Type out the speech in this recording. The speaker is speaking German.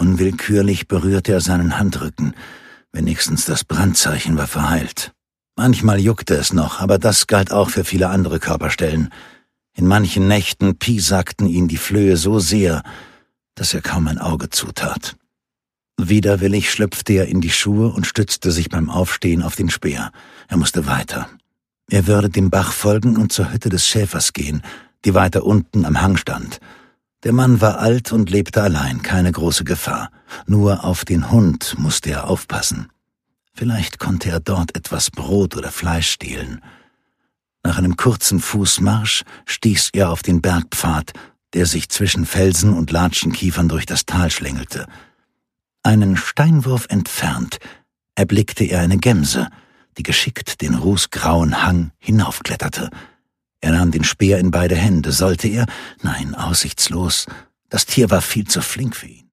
Unwillkürlich berührte er seinen Handrücken. Wenigstens das Brandzeichen war verheilt. Manchmal juckte es noch, aber das galt auch für viele andere Körperstellen. In manchen Nächten piesagten ihn die Flöhe so sehr, dass er kaum ein Auge zutat. Widerwillig schlüpfte er in die Schuhe und stützte sich beim Aufstehen auf den Speer. Er musste weiter. Er würde dem Bach folgen und zur Hütte des Schäfers gehen, die weiter unten am Hang stand. Der Mann war alt und lebte allein, keine große Gefahr. Nur auf den Hund musste er aufpassen. Vielleicht konnte er dort etwas Brot oder Fleisch stehlen. Nach einem kurzen Fußmarsch stieß er auf den Bergpfad, der sich zwischen Felsen und Latschenkiefern durch das Tal schlängelte. Einen Steinwurf entfernt erblickte er eine Gemse, die geschickt den rußgrauen Hang hinaufkletterte. Er nahm den Speer in beide Hände. Sollte er? Nein, aussichtslos. Das Tier war viel zu flink für ihn.